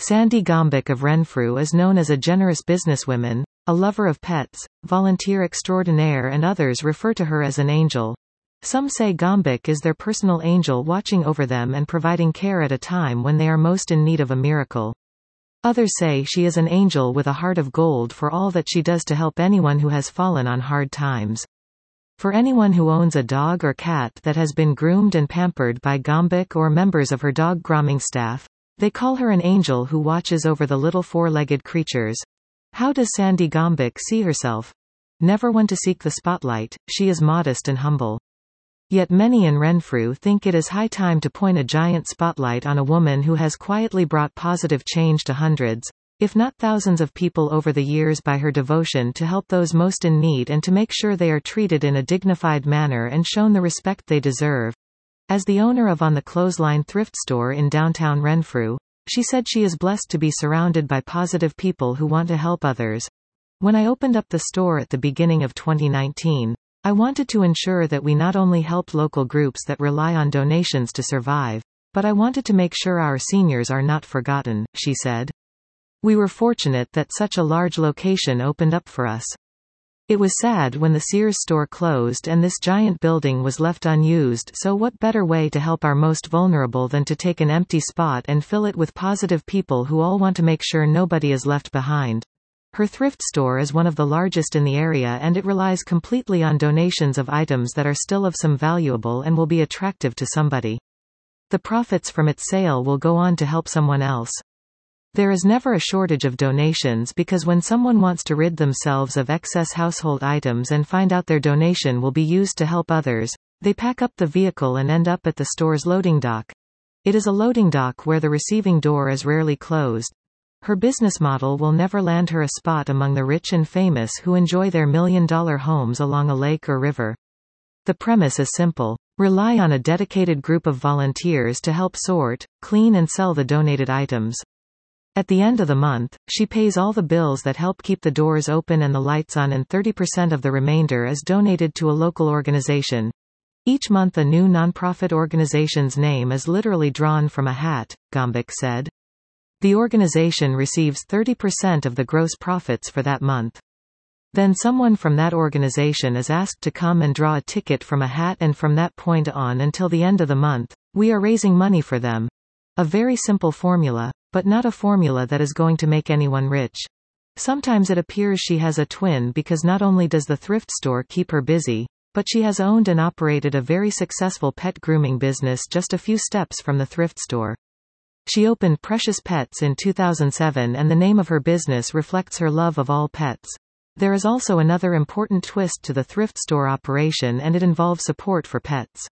Sandy Gombic of Renfrew is known as a generous businesswoman, a lover of pets, volunteer extraordinaire, and others refer to her as an angel. Some say Gombic is their personal angel, watching over them and providing care at a time when they are most in need of a miracle. Others say she is an angel with a heart of gold for all that she does to help anyone who has fallen on hard times. For anyone who owns a dog or cat that has been groomed and pampered by Gombic or members of her dog grooming staff, they call her an angel who watches over the little four-legged creatures. How does Sandy Gombic see herself? Never one to seek the spotlight, she is modest and humble. Yet many in Renfrew think it is high time to point a giant spotlight on a woman who has quietly brought positive change to hundreds, if not thousands of people over the years by her devotion to help those most in need and to make sure they are treated in a dignified manner and shown the respect they deserve. As the owner of On the Clothesline thrift store in downtown Renfrew, she said she is blessed to be surrounded by positive people who want to help others. When I opened up the store at the beginning of 2019, I wanted to ensure that we not only helped local groups that rely on donations to survive, but I wanted to make sure our seniors are not forgotten, she said. We were fortunate that such a large location opened up for us. It was sad when the Sears store closed and this giant building was left unused, so what better way to help our most vulnerable than to take an empty spot and fill it with positive people who all want to make sure nobody is left behind. Her thrift store is one of the largest in the area and it relies completely on donations of items that are still of some valuable and will be attractive to somebody. The profits from its sale will go on to help someone else. There is never a shortage of donations because when someone wants to rid themselves of excess household items and find out their donation will be used to help others, they pack up the vehicle and end up at the store's loading dock. It is a loading dock where the receiving door is rarely closed. Her business model will never land her a spot among the rich and famous who enjoy their million-dollar homes along a lake or river. The premise is simple. Rely on a dedicated group of volunteers to help sort, clean and sell the donated items. At the end of the month, she pays all the bills that help keep the doors open and the lights on, and 30% of the remainder is donated to a local organization. Each month a new nonprofit organization's name is literally drawn from a hat, Gombic said. The organization receives 30% of the gross profits for that month. Then someone from that organization is asked to come and draw a ticket from a hat, and from that point on until the end of the month, we are raising money for them. A very simple formula, but not a formula that is going to make anyone rich. Sometimes it appears she has a twin because not only does the thrift store keep her busy, but she has owned and operated a very successful pet grooming business just a few steps from the thrift store. She opened Precious Pets in 2007 and the name of her business reflects her love of all pets. There is also another important twist to the thrift store operation and it involves support for pets.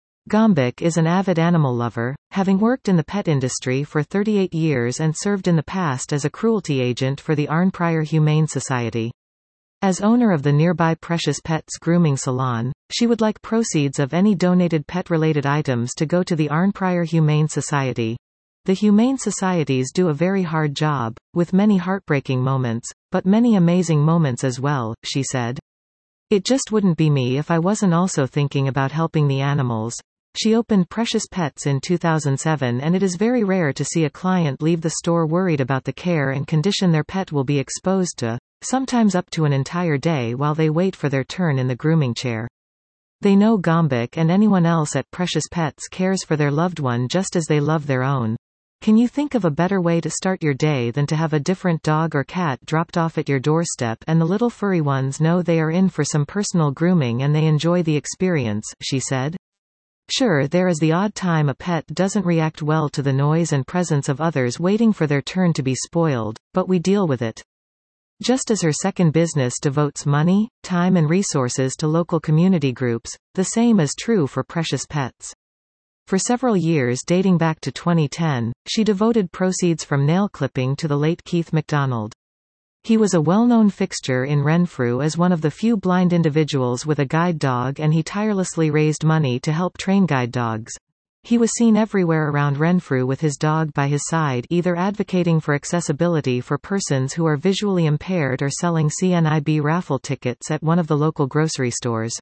Gombic is an avid animal lover, having worked in the pet industry for 38 years and served in the past as a cruelty agent for the Arnprior Humane Society. As owner of the nearby Precious Pets grooming salon, she would like proceeds of any donated pet-related items to go to the Arnprior Humane Society. The humane societies do a very hard job, with many heartbreaking moments, but many amazing moments as well, she said. It just wouldn't be me if I wasn't also thinking about helping the animals. She opened Precious Pets in 2007 and it is very rare to see a client leave the store worried about the care and condition their pet will be exposed to, sometimes up to an entire day while they wait for their turn in the grooming chair. They know Gombic and anyone else at Precious Pets cares for their loved one just as they love their own. Can you think of a better way to start your day than to have a different dog or cat dropped off at your doorstep and the little furry ones know they are in for some personal grooming and they enjoy the experience, she said. Sure, there is the odd time a pet doesn't react well to the noise and presence of others waiting for their turn to be spoiled, but we deal with it. Just as her second business devotes money, time and resources to local community groups, the same is true for Precious Pets. For several years dating back to 2010, she devoted proceeds from nail clipping to the late Keith MacDonald. He was a well-known fixture in Renfrew as one of the few blind individuals with a guide dog and he tirelessly raised money to help train guide dogs. He was seen everywhere around Renfrew with his dog by his side, either advocating for accessibility for persons who are visually impaired or selling CNIB raffle tickets at one of the local grocery stores.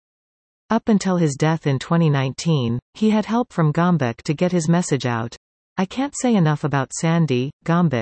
Up until his death in 2019, he had help from Gombic to get his message out. I can't say enough about Sandy Gombic.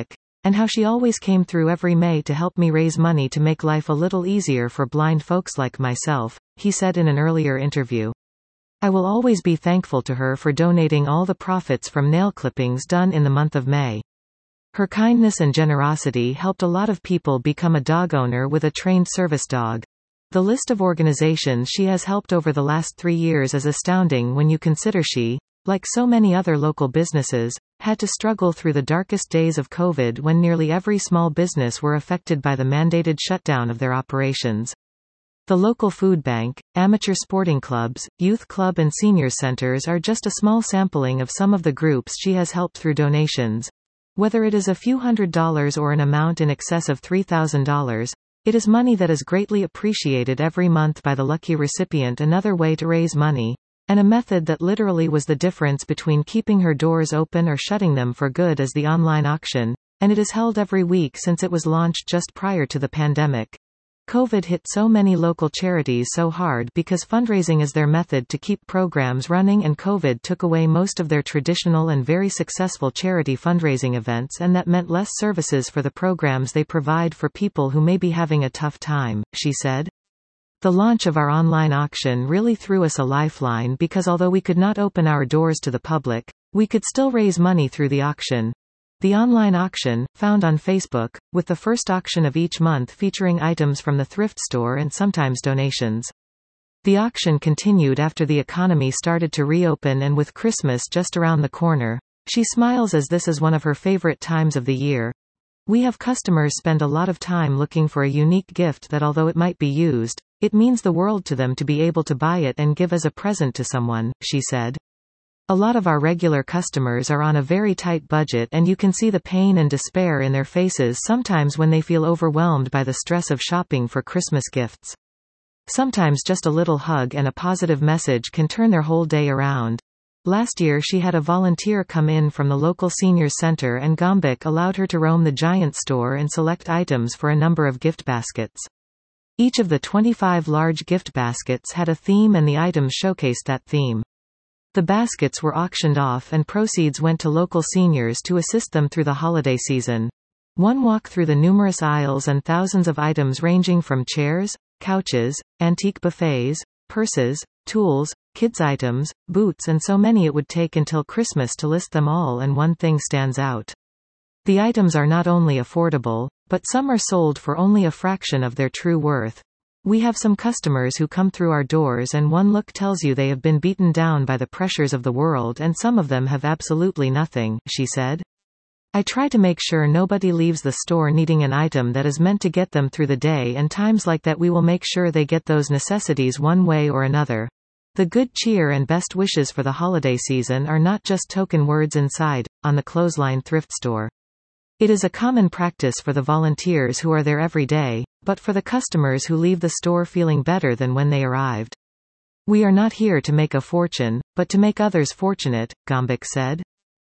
and how she always came through every May to help me raise money to make life a little easier for blind folks like myself, he said in an earlier interview. I will always be thankful to her for donating all the profits from nail clippings done in the month of May. Her kindness and generosity helped a lot of people become a dog owner with a trained service dog. The list of organizations she has helped over the last 3 years is astounding when you consider she, like so many other local businesses, had to struggle through the darkest days of COVID when nearly every small business were affected by the mandated shutdown of their operations. The local food bank, amateur sporting clubs, youth club and senior centers are just a small sampling of some of the groups she has helped through donations. Whether it is a few $100s or an amount in excess of $3,000, it is money that is greatly appreciated every month by the lucky recipient. Another way to raise money, and a method that literally was the difference between keeping her doors open or shutting them for good, is the online auction, and it is held every week since it was launched just prior to the pandemic. COVID hit so many local charities so hard because fundraising is their method to keep programs running, and COVID took away most of their traditional and very successful charity fundraising events, and that meant less services for the programs they provide for people who may be having a tough time, she said. The launch of our online auction really threw us a lifeline because although we could not open our doors to the public, we could still raise money through the auction. The online auction, found on Facebook, with the first auction of each month featuring items from the thrift store and sometimes donations. The auction continued after the economy started to reopen, and with Christmas just around the corner, she smiles as this is one of her favorite times of the year. We have customers spend a lot of time looking for a unique gift that, although it might be used, it means the world to them to be able to buy it and give as a present to someone, she said. A lot of our regular customers are on a very tight budget, and you can see the pain and despair in their faces sometimes when they feel overwhelmed by the stress of shopping for Christmas gifts. Sometimes just a little hug and a positive message can turn their whole day around. Last year she had a volunteer come in from the local senior center, and Gombik allowed her to roam the giant store and select items for a number of gift baskets. Each of the 25 large gift baskets had a theme, and the items showcased that theme. The baskets were auctioned off, and proceeds went to local seniors to assist them through the holiday season. One walk through the numerous aisles and thousands of items ranging from chairs, couches, antique buffets, purses, tools, kids' items, boots, and so many it would take until Christmas to list them all, and one thing stands out. The items are not only affordable, but some are sold for only a fraction of their true worth. We have some customers who come through our doors and one look tells you they have been beaten down by the pressures of the world, and some of them have absolutely nothing, she said. I try to make sure nobody leaves the store needing an item that is meant to get them through the day, and times like that we will make sure they get those necessities one way or another. The good cheer and best wishes for the holiday season are not just token words inside, on the Clothesline thrift store. It is a common practice for the volunteers who are there every day, but for the customers who leave the store feeling better than when they arrived. We are not here to make a fortune, but to make others fortunate, Gombik said.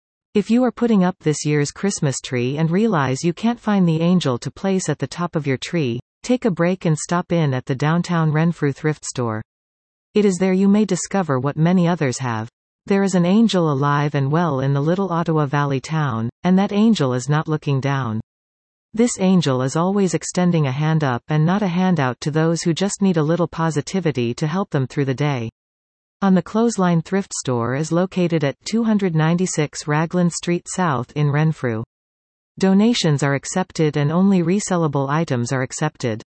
If you are putting up this year's Christmas tree and realize you can't find the angel to place at the top of your tree, take a break and stop in at the downtown Renfrew thrift store. It is there you may discover what many others have. There is an angel alive and well in the little Ottawa Valley town, and that angel is not looking down. This angel is always extending a hand up and not a handout to those who just need a little positivity to help them through the day. On the Clothesline thrift store is located at 296 Raglan Street South in Renfrew. Donations are accepted and only resellable items are accepted.